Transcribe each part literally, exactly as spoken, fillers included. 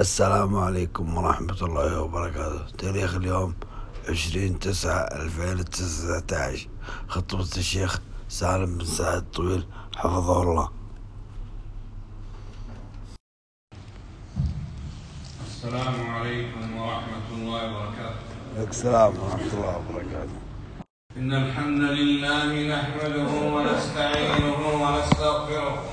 السلام عليكم ورحمة الله وبركاته. تاريخ اليوم عشرين تسعة ألفين وتسعة عشر. خطبة الشيخ سالم بن سعد الطويل حفظه الله. السلام عليكم ورحمة الله وبركاته. السلام ورحمة الله وبركاته. إن الحمد لله نحمده ونستعينه ونستغفره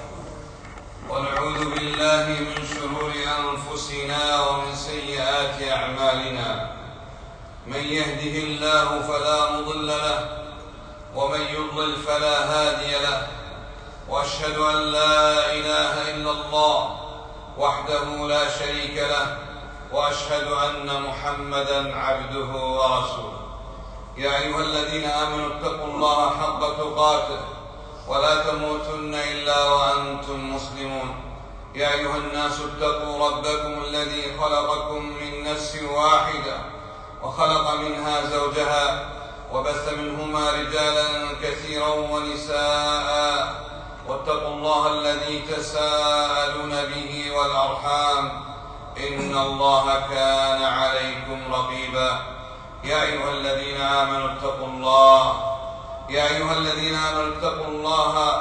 ونعوذ بالله من شرور أنفسنا ومن سيئات أعمالنا. من يهده الله فلا مضل له ومن يضلل فلا هادي له، وأشهد أن لا إله إلا الله وحده لا شريك له، وأشهد أن محمدًا عبده ورسوله. يا أيها الذين آمنوا اتقوا الله حق تقاته ولا تموتن إلا وأنتم مسلمون. يا أيها الناس اتقوا ربكم الذي خلقكم من نفس واحدة وخلق منها زوجها وبث منهما رجالا كثيرا ونساء، واتقوا الله الذي تساءلون به والأرحام إن الله كان عليكم رقيبا. يا أيها الذين آمنوا اتقوا الله يا أيها الذين آمنوا اتقوا الله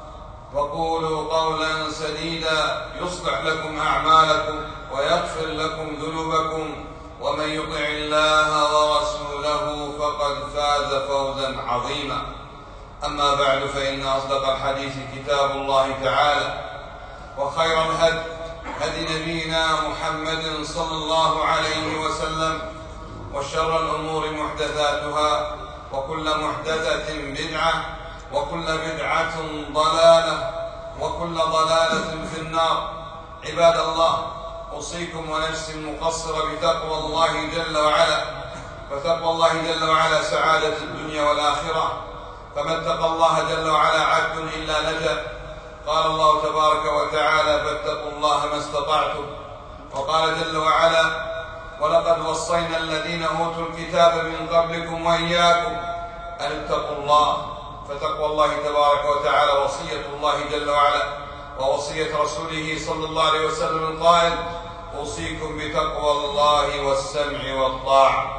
وقولوا قولا سديدا يصلح لكم أعمالكم ويغفر لكم ذنوبكم، ومن يطع الله ورسوله فقد فاز فوزا عظيما. أما بعد، فإن أصدق الحديث كتاب الله تعالى، وخير الهدي هدي نبينا محمد صلى الله عليه وسلم، وشر الأمور محدثاتها، وكل محدثة بدعة، وكل بدعة ضلالة، وكل ضلالة في النار. عباد الله، أوصيكم ونفسي المقصرة بتقوى الله جل وعلا، فتقوى الله جل وعلا سعادة الدنيا والآخرة، فمن اتقى الله جل وعلا عبد إلا نجا. قال الله تبارك وتعالى: فاتقوا الله ما استطعتم. وقال جل وعلا: ولقد وصينا الذين أوتوا الكتاب من قبلكم وإياكم أن اتقوا الله. فتقوى الله تبارك وتعالى وصية الله جل وعلا، ووصية رسوله صلى الله عليه وسلم القائل: أوصيكم بتقوى الله والسمع والطاعة.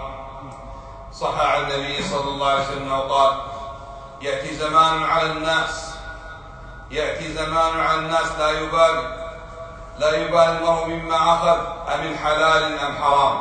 صح عن النبي صلى الله عليه وسلم وقال: يأتي زمان على الناس يأتي زمان على الناس لا يبالي لا يبالي المرء مما أخذ أمن حلال أم حرام.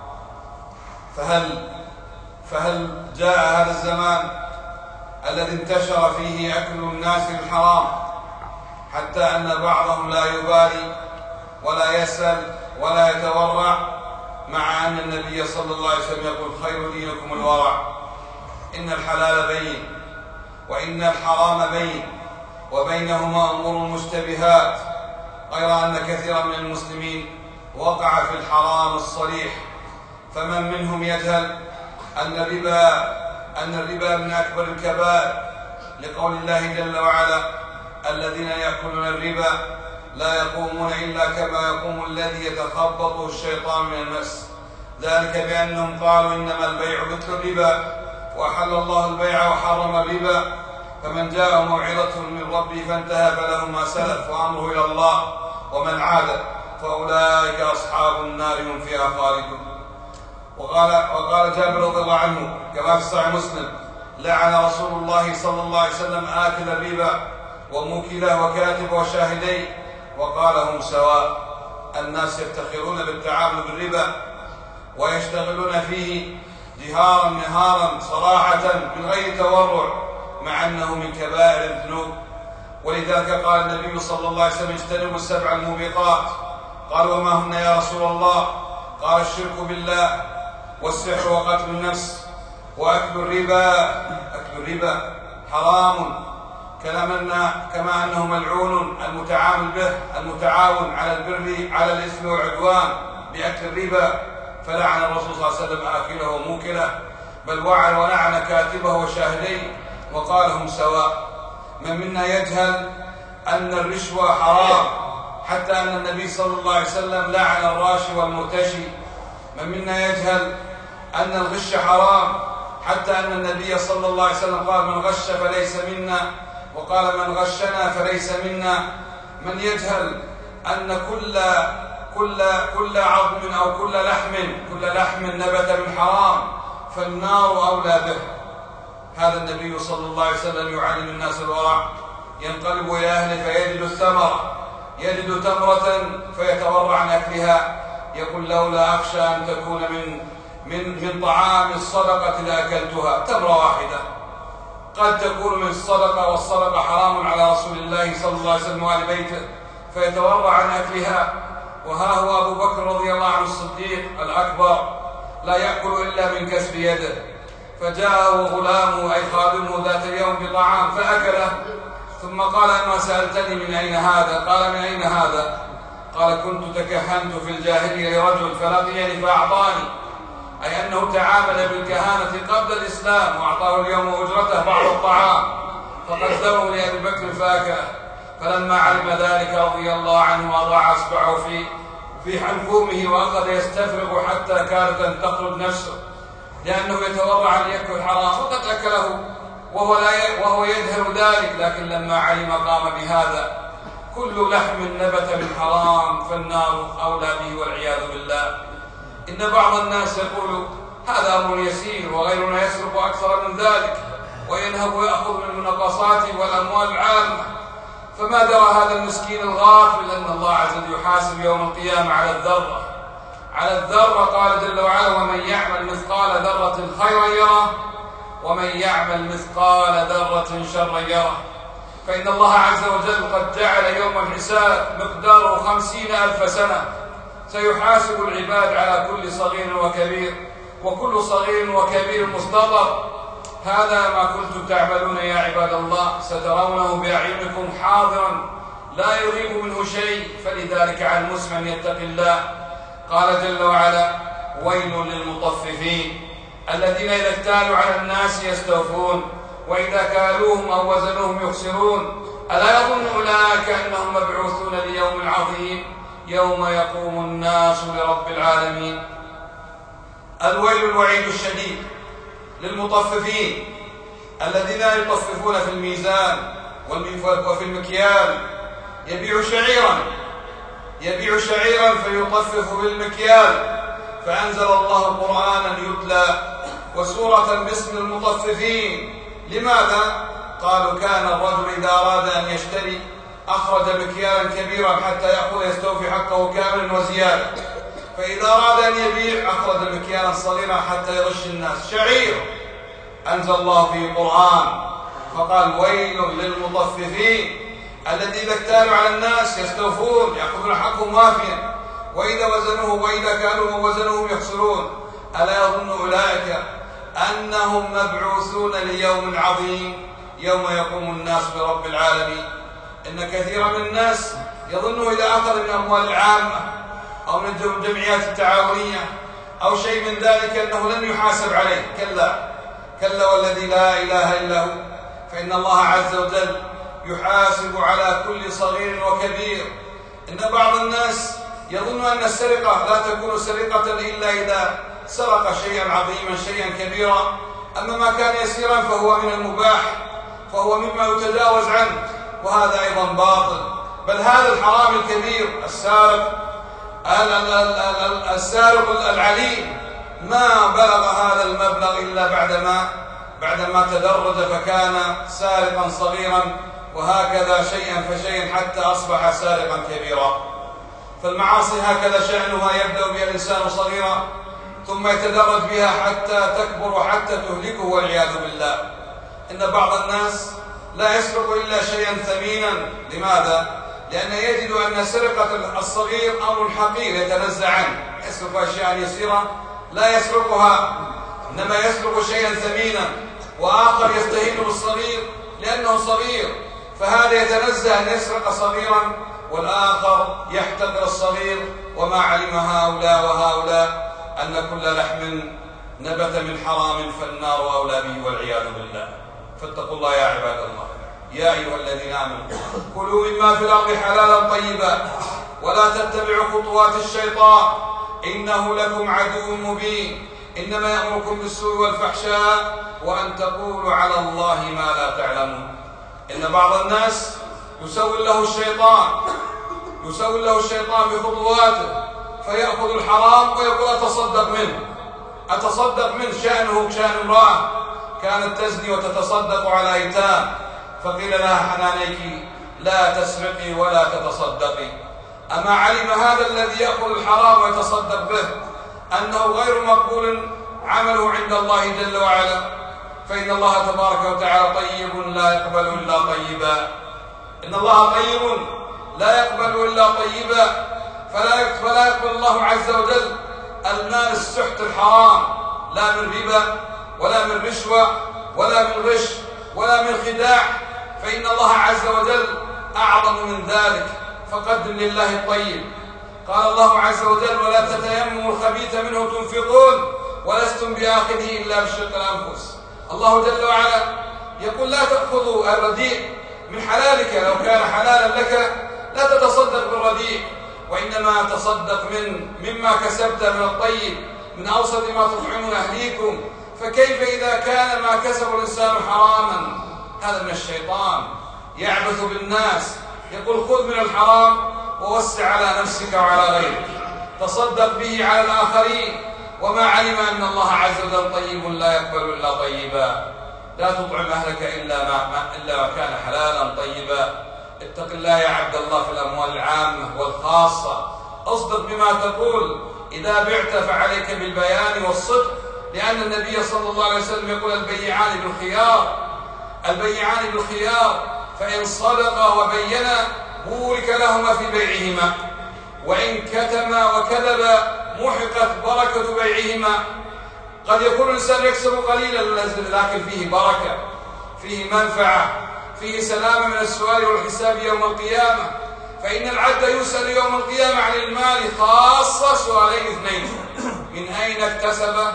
فهل فهل جاء هذا الزمان الذي انتشر فيه أكل الناس الحرام، حتى أن بعضهم لا يبالي ولا يسأل ولا يتورع، مع أن النبي صلى الله عليه وسلم يقول: خير دينكم الورع. إن الحلال بين وإن الحرام بين، وبينهما أمور مشتبهات، غير أن كثيرا من المسلمين وقع في الحرام الصريح. فمن منهم يجهل أن الربا أن الربا من أكبر الكبائر، لقول الله جل وعلا: الذين يأكلون الربا لا يقومون إلا كما يقوم الذي يتخبطه الشيطان من المس، ذلك بأنهم قالوا إنما البيع مثل الربا وأحل الله البيع وحرم الربا. فمن جاء موعظة من ربه فانتهى فله ما سلف وأمره إلى الله، ومن عاد فأولئك أصحاب النار هم فيها خالدون. وقال وقال جابر رضي الله عنه كما في صحيح مسلم: لعن رسول الله صلى الله عليه وسلم آكل الربا وموكله وكاتب وشاهديه، وقال: هم سواء. الناس يفتخرون بالتعامل بالربا ويشتغلون فيه جهارا نهارا صراحة من غير تورع، مع أنه من كبائر الذنوب. ولذلك قال النبي صلى الله عليه وسلم: اجتنبوا السبع الموبقات. قال: وما هن يا رسول الله؟ قال: الشرك بالله، والسحر، وقتل النفس، وأكل الربا. أكل الربا حرام، كما أنه ملعون المتعامل به المتعاون على البر على الإثم والعدوان بأكل الربا، فلعن الرسول صلى الله عليه وسلم آكله وموكله، بل وعن ولعن كاتبه وشاهديه، وقال: هم سواء. من منا يجهل أن الرشوة حرام، حتى أن النبي صلى الله عليه وسلم لعن الراشي والمرتشي. من منا يجهل أن الغش حرام، حتى أن النبي صلى الله عليه وسلم قال: من غش فليس منا، وقال: من غشنا فليس منا. من يجهل أن كل كل كل عظم أو كل لحم كل لحم نبت من حرام فالنار أولى به. هذا النبي صلى الله عليه وسلم يعلم الناس الورع، ينقلب إلى أهله فيجد الثمرة، يجد تمرة فيتورع عن أكلها، يقول لولا أخشى أن تكون من من من طعام الصدقة لأكلتها. تمرة واحدة قد تكون من الصدقة، والصدقة حرام على رسول الله صلى الله عليه وسلم وآل بيته، فيتورع عن أكلها. وها هو أبو بكر رضي الله عنه الصديق الأكبر لا يأكل إلا من كسب يده، فجاءه غلامه أي خادمه ذات اليوم بطعام فأكله، ثم قال أما سألتني من أين هذا؟ قال من أين هذا؟ قال كنت تكهنت في الجاهلية لرجل فلقيني فأعطاني، أي أنه تعامل بالكهانة قبل الإسلام وأعطاه اليوم أجرته بعض الطعام، فقدمه لأبي بكر فأكله. فلما علم ذلك رضي الله عنه وضع أصبعه في في حلقومه وأخذ يستفرغ حتى كادت أن تخرج نفسه، لأنه يتورع أن يأكل الحرام، وقد أكله وهو, لا ي... وهو يجهل ذلك، لكن لما علم قام بهذا. كل لحم نبت من حرام فالنار أولى به والعياذ بالله. إن بعض الناس يقول هذا أمر يسير وغيرنا يسرق أكثر من ذلك وينهب ويأخذ من المنقصات والأموال العامة، فما درى هذا المسكين الغافل أن الله عز وجل يحاسب يوم القيامة على الذرة على الذرة. قال جل وعلا ومن يعمل مثقال ذرة خيرا يره ومن يعمل مثقال ذرة شرا يره. فإن الله عز وجل قد جعل يوم الحساب مقداره خمسين ألف سنة، سيحاسب العباد على كل صغير وكبير، وكل صغير وكبير مستطر. هذا ما كنتم تعملون يا عباد الله، سترونه بأعينكم حاضرا لا يغيب منه شيء، فلذلك على المسلم أن يتقي الله. قال جل وعلا ويل للمطففين الذين إذا اكتالوا على الناس يستوفون وإذا كالوهم أو وزنوهم يخسرون ألا يظن أولئك أنهم مبعوثون ليوم عظيم يوم يقوم الناس لرب العالمين. الويل الوعيد الشديد للمطففين الذين يطففون في الميزان وفي المكيال، يبيع شعيرا يبيع شعيرا فيطفف بالمكيال، فأنزل الله قرآنا يتلى وسورة باسم المطففين. لماذا؟ قالوا كان الرجل إذا أراد أن يشتري أخرج مكيالا كبيرا حتى يأخذ يستوفي حقه كاملا وزيادة، فإذا أراد أن يبيع أخرج مكيالا صغيرا حتى يغش الناس. شعير أنزل الله فيه قرآن فقال ويل للمطففين الذين إذا اكتالوا على الناس يستوفون يأخذون حقهم وافيا وإذا وزنوه وإذا كانوا وزنوهم يخسرون ألا يظن أولئك أنهم مبعوثون ليوم عظيم يوم يقوم الناس برب العالمين. إن كثيرا من الناس يظنه إذا أخذ من أموال العامة أو من الجمعيات التعاونية أو شيء من ذلك أنه لن يحاسب عليه. كلا كلا والذي لا إله إلا هو، فإن الله عز وجل يحاسب على كل صغير وكبير. إن بعض الناس يظن أن السرقة لا تكون سرقة إلا إذا سرق شيئا عظيما شيئا كبيرا، أما ما كان يسيرا فهو من المباح، فهو مما يتجاوز عنه، وهذا أيضا باطل. بل هذا الحرام الكبير السارق السارق العليم ما بلغ هذا المبلغ إلا بعدما بعدما تدرج فكان سارقا صغيرا، وهكذا شيئا فشيئا حتى أصبح سارقا كبيرا. فالمعاصي هكذا شأنها، يبدأ بها الإنسان صغيرا ثم يتدرج بها حتى تكبر وحتى تهلكه والعياذ بالله. إن بعض الناس لا يسرق إلا شيئا ثمينا. لماذا؟ لأنه يجد أن سرقة الصغير أمر حقير يتنزع عنه، يسرق أشياء يسيرة لا يسرقها، إنما يسرق شيئا ثمينا. وآخر يستهين بالصغير لأنه صغير، فهذا يتنزه أن يسرق صغيرا، والآخر يحتقر الصغير. وما علم هؤلاء وهؤلاء أن كل لحم نبت من حرام فالنار أولى به والعياذ بالله. فاتقوا الله يا عباد الله. يا أيها الذين آمنوا كلوا مما في الأرض حلالا طيبا ولا تتبعوا خطوات الشيطان إنه لكم عدو مبين إنما يأمركم بالسوء والفحشاء وأن تقولوا على الله ما لا تعلمون. إن بعض الناس يسول له الشيطان يسول له الشيطان بخطواته فيأخذ الحرام ويقول أتصدق منه أتصدق منه شأنه كشأن امرأة كانت تزني وتتصدق على أيتام، فقيل لها حنانيك لا تسرقي ولا تتصدقي. أما علم هذا الذي يأخذ الحرام ويتصدق به أنه غير مقبول عمله عند الله جل وعلا، فإن الله تبارك وتعالى طيب لا يقبل إلا طيبا. إن الله طيب لا يقبل إلا طيبا، فلا فلا يقبل الله عز وجل المال السحت الحرام، لا من ربا ولا من رشوة ولا من غش ولا من خداع، فإن الله عز وجل أعظم من ذلك. فقدم لله الطيب. قال الله عز وجل ولا تتيمموا الخبيث منه تنفقون ولستم بآخذه إلا بشق الأنفس. الله جل وعلا يقول لا تأخذوا الرديء من حلالك، لو كان حلالا لك لا تتصدق بالرديء، وإنما تصدق من مما كسبت من الطيب من أوسط ما تطعمون أهليكم. فكيف إذا كان ما كسب الإنسان حراما؟ هذا من الشيطان يعبث بالناس، يقول خذ من الحرام ووسع على نفسك وعلى غيرك، تصدق به على الآخرين، وما علم أن الله عز وجل طيب لا يقبل إلا طيبا. لا تطعم أهلك إلا ما إلا ما كان حلالا طيبا. اتق الله يا عبد الله في الأموال العامة والخاصة، اصدق بما تقول، إذا بعت فعليك بالبيان والصدق، لأن النبي صلى الله عليه وسلم يقول البيعان بالخيار، البيعان بالخيار، فإن صدقا وبينا بورك لهما في بيعهما، وإن كتما وكذبا محقت بركة بيعهما. قد يكون الإنسان يكسب قليلا لكن فيه بركة، فيه منفعة، فيه سلامة من السؤال والحساب يوم القيامة. فإن العبد يسأل يوم القيامة عن المال خاصة سؤالين اثنين: من أين اكتسبه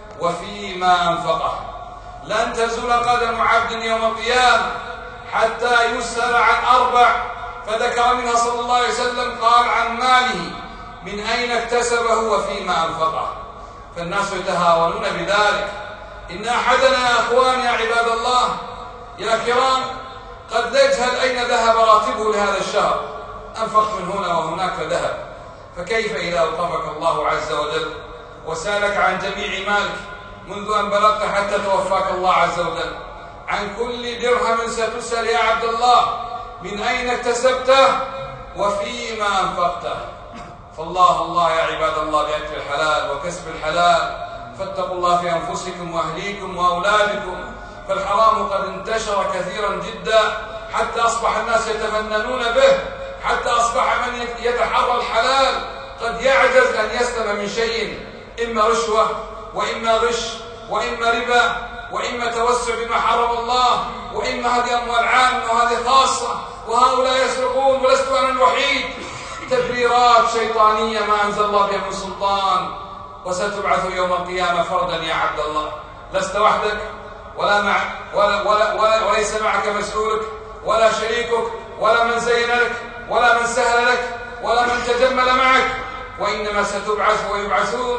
وفيما أنفقه. لن تزول قدم عبد يوم القيامة حتى يسأل عن أربع، فذكر منها صلى الله عليه وسلم قال عن ماله من أين اكتسبه وفيما أنفقه. فالناس يتهاونون بذلك. إن أحدنا يا أخوان يا عباد الله يا كرام قد لا يجهل أين ذهب راتبه لهذا الشهر، أنفق من هنا وهناك فذهب. فكيف إذا أوقفك الله عز وجل وسألك عن جميع مالك منذ أن بلغت حتى توفاك الله عز وجل؟ عن كل درهم ستسأل يا عبد الله، من أين اكتسبته وفيما أنفقته. فالله الله يا عباد الله بأكل الحلال وكسب الحلال، فاتقوا الله في أنفسكم وأهليكم وأولادكم، فالحرام قد انتشر كثيرا جدا حتى أصبح الناس يتفننون به، حتى أصبح من يتحرى الحلال قد يعجز أن يسلم من شيء، إما رشوة وإما غش وإما ربا وإما توسع بما حرم الله، وإما هذه أموال عامة وهذه خاصة، وهؤلاء يسرقون ولست أنا الوحيد. تبريرات شيطانية ما أنزل الله بها من سلطان. وستبعث يوم القيامة فردا يا عبد الله، لست وحدك ولا مع ولا ولا ولا وليس معك مسؤولك ولا شريكك ولا من زين لك ولا من سهل لك ولا من تجمل معك، وإنما ستبعث ويبعثون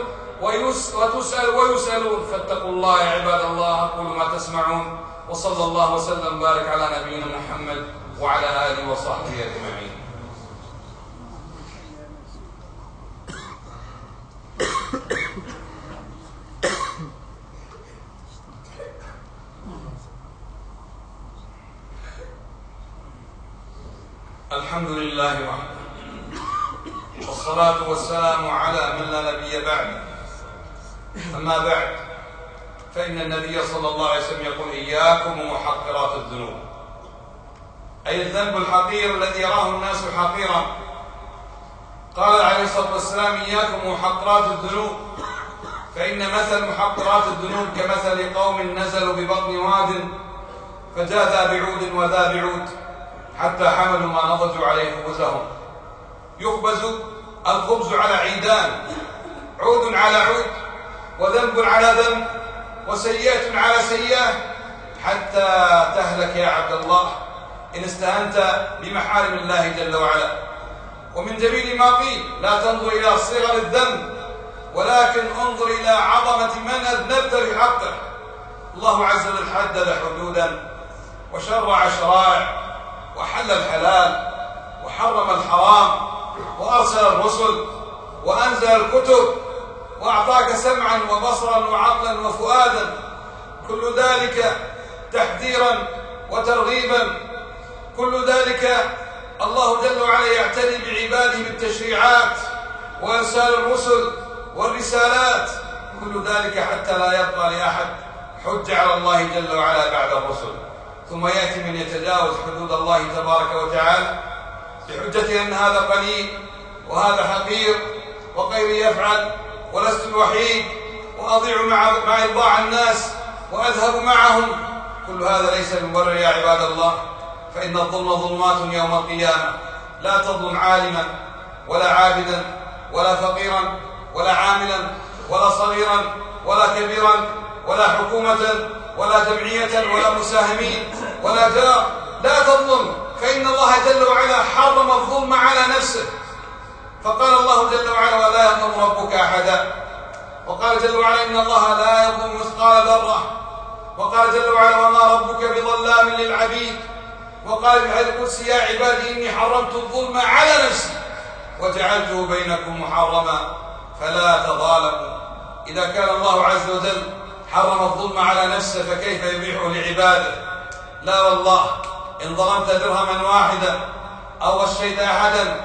وتسأل ويسألون. فاتقوا الله يا عباد الله. أقول ما تسمعون، وصلى الله وسلم وبارك على نبينا محمد وعلى آله وصحبه أجمعين. الحمد لله وحده، والصلاة والسلام على من لا نبي بعده. أما بعد، فإن النبي صلى الله عليه وسلم يقول إياكم ومحقرات الذنوب، أي الذنب الحقير الذي يراه الناس حقيرا. قال عليه الصلاة والسلام إياكم ومحقرات الذنوب، فإن مثل محقرات الذنوب كمثل قوم نزلوا ببطن واد فجاء ذا بعود وذا بعود حتى حملوا ما نضجوا عليه خبزهم. يخبز الخبز على عيدان، عود على عود، وذنب على ذنب، وسيئة على سيئة، حتى تهلك يا عبد الله إن استهنت بمحارم الله جل وعلا. ومن جميل ما قيل لا تنظر إلى صغر الذنب، ولكن انظر إلى عظمة من أذنبت في حقه. الله عز وجل حدد حدودا وشرع شرائع، وحل الحلال وحرم الحرام، وأرسل الرسل وأنزل الكتب وأعطاك سمعا وبصرا وعقلا وفؤادا، كل ذلك تحذيرا وترغيبا، كل ذلك الله جل وعلا يعتني بعباده بالتشريعات وإرسال الرسل والرسالات، كل ذلك حتى لا يبقى لأحد حجة على الله جل وعلا بعد الرسل. ثم يأتي من يتجاوز حدود الله تبارك وتعالى بحجة أن هذا قليل وهذا حقير وغيري يفعل ولست الوحيد وأضيع مع مع إضاع الناس وأذهب معهم. كل هذا ليس بمبرر يا عباد الله، فإن الظلم ظلمات يوم القيامة، لا تظلم عالما ولا عابدا ولا فقيرا ولا عاملا ولا صغيرا ولا كبيرا ولا حكومة ولا جمعية ولا مساهمين ولا جار، لا تظلم، فإن الله جل وعلا حرم الظلم على نفسه. فقال الله جل وعلا: ولا يظلم ربك أحدا. وقال جل وعلا: إن الله لا يظلم مثقال ذرة. وقال جل وعلا: وما ربك بظلام للعبيد. وقال في الحديث القدسي: يا عبادي إني حرمت الظلم على نفسي وجعلته بينكم محرما فلا تظالموا. إذا كان الله عز وجل حرم الظلم على نفسه فكيف يبيحه لعباده؟ لا والله، إن ظلمت درهما واحدا أو غشيت أحدا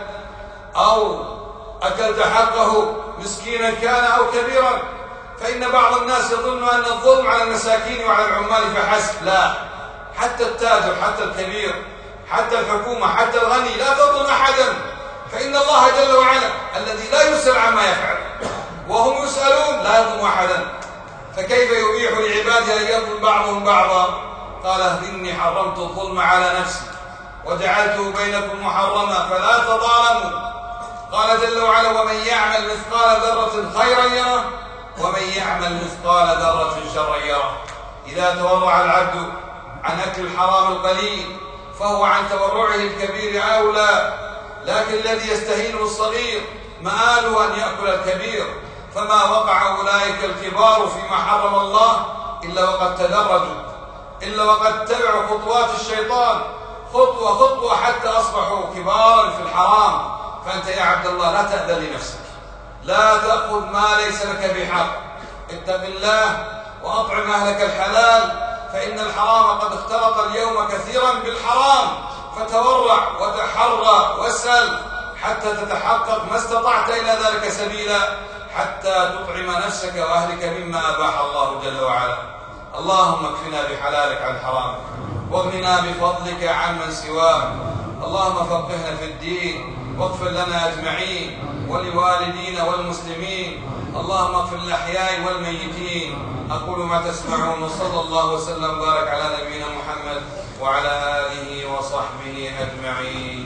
أو أكلت حقه مسكينا كان أو كبيرا، فإن بعض الناس يظن أن الظلم على المساكين وعلى العمال فحسب. لا، حتى التاجر، حتى الكبير، حتى الحكومة، حتى الغني، لا تظلم أحدا، فإن الله جل وعلا الذي لا يسأل عما يفعل وهم يسألون لا يظلم أحدا، فكيف يبيح لعباده أن يظلم بعضهم بعضا؟ قال: إني حرمت الظلم على نفسي وجعلته بينكم محرما فلا تظالموا. قال جل وعلا: ومن يعمل مثقال ذرة خيرا يره ومن يعمل مثقال ذرة شرا يره. إذا تورع العبد عن أكل الحرام القليل فهو عن تورعه الكبير أولى، لكن الذي يستهينه الصغير مآله أن يأكل الكبير. فما وقع أولئك الكبار فيما حرم الله إلا وقد تدرجوا، إلا وقد تبعوا خطوات الشيطان خطوة خطوة حتى أصبحوا كبارا في الحرام. فأنت يا عبد الله لا تأذن لنفسك، لا تأخذ ما ليس لك بحق، اتق الله وأطعم أهلك الحلال، فإن الحرام قد اختلط اليوم كثيرا بالحرام، فتورع وتحرى واسأل حتى تتحقق ما استطعت إلى ذلك سبيلا، حتى تطعم نفسك وأهلك مما أباح الله جل وعلا. اللهم اكفنا بحلالك عن حرامك واغننا بفضلك عمن سواك. اللهم فقهنا في الدين واغفر لنا أجمعين ولوالدينا والمسلمين. اللهم اغفر للأحياء والميتين. أقول ما تسمعون، وصلى الله وسلم وبارك على نبينا محمد وعلى آله وصحبه أجمعين.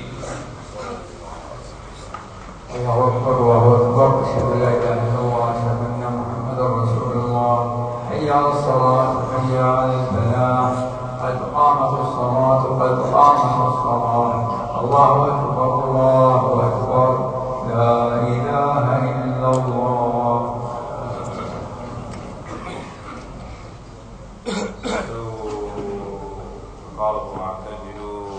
الله أكبر، الله أكبر، أشهد أن لا إله إلا الله، أشهد أن محمدا رسول الله. حي على الصلاة، حي على الفلاح، قد قامت الصلاة، قد قامت الصلاة. الله أكبر، الله أكبر، لا إله إلا الله. قالوا واعتدلوا،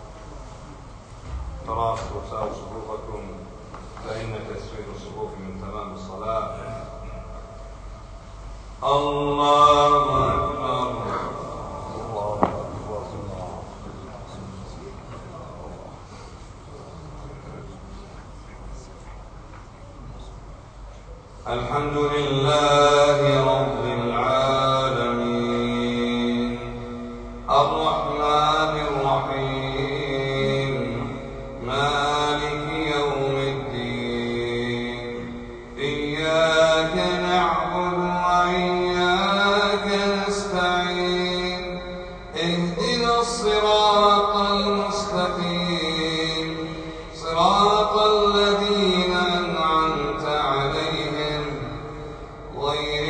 تراصوا وساووا صفوفكم، فإن تسوير الصفوف من تمام الصلاة. الله أكبر. الحمد لله رب العالمين، الرحمن الرحيم، مالك يوم الدين. إياك نعبد وإياك نستعين، اهدنا الصراط المستقيم، صراط الذين أنعمت عليهم غير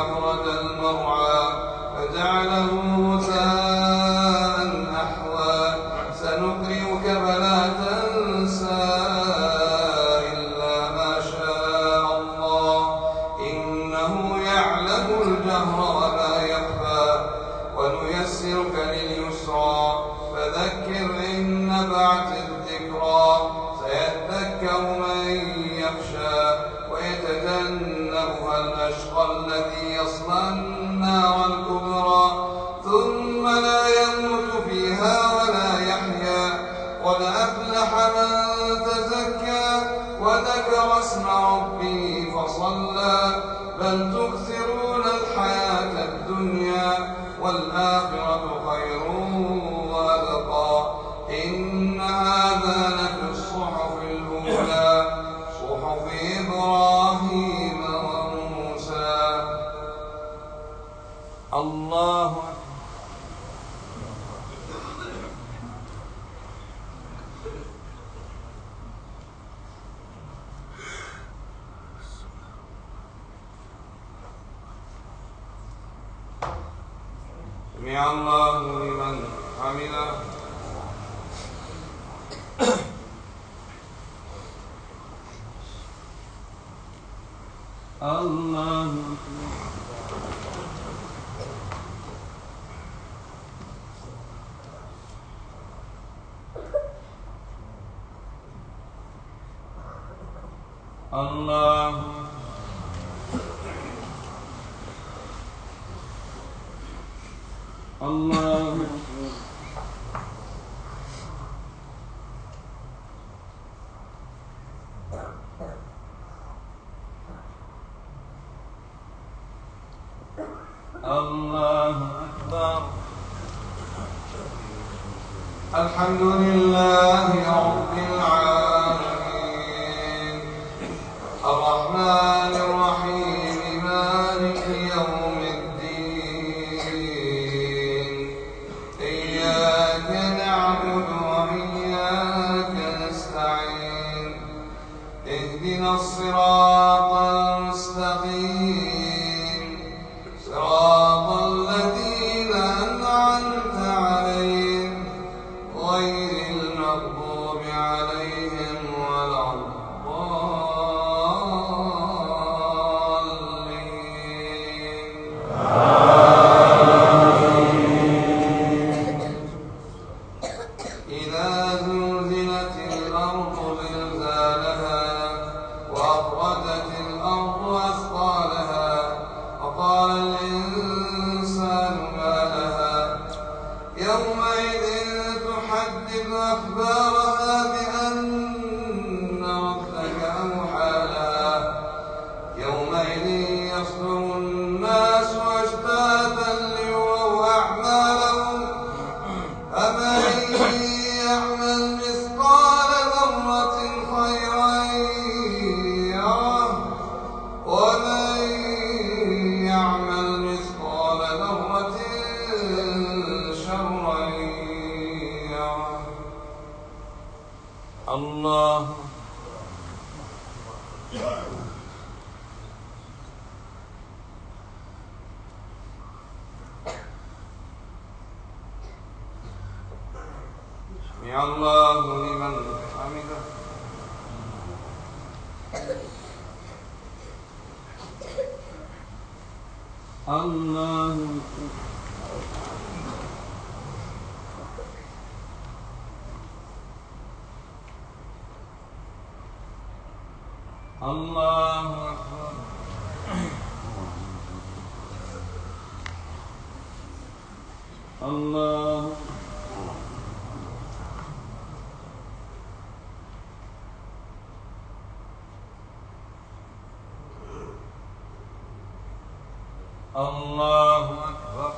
أخرج المرعى فجعله غثاء أحوى سنقرئك فلا تنسى إلا ما شاء الله إنه يعلم الجهر وما يخفى ونيسرك لليسرى فذكر إن نفعت الذكرى سيذكر من يخشى ويتجنبها الأشقى الذي يصلى النار الكبرى ثم لا يموت فيها ولا يحيا قد أفلح من تزكى وذكر اسم ربه فصلى بل تؤثرون الحياة الدنيا والآخرة خير وأبقى إن هذا لفي الصحف الأولى صحف إبراهيم وموسى. الله أكبر. سمع الله لمن حمده. الله أكبر. الله الله الله أكبر. الحمد لله رب العالمين الرحمن الرحيم مالك يوم الدين إياك نعبد وإياك نستعين اهدنا الصراط المستقيم صراط الذين أنعمت عليهم غير المغضوب عليهم ولا الضالين. إذا زلزلت الأرض زلزالها وأخرجت الأرض أثقالها وقال الإنسان ما لها يومئذ تحدث أخبارها بأن ربك أوحى لها يومئذ يصدر الناس أشتاتا ليروا أعمالهم فمن يعمل مثقال ذرة خيرا يره ومن يعمل مثقال ذرة شرا يره. الله سمع الله لمن حمده. الله الله أكبر. الله الله أكبر.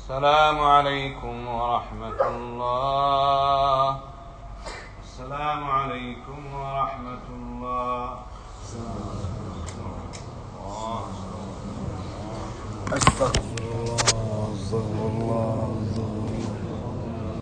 السلام عليكم ورحمة الله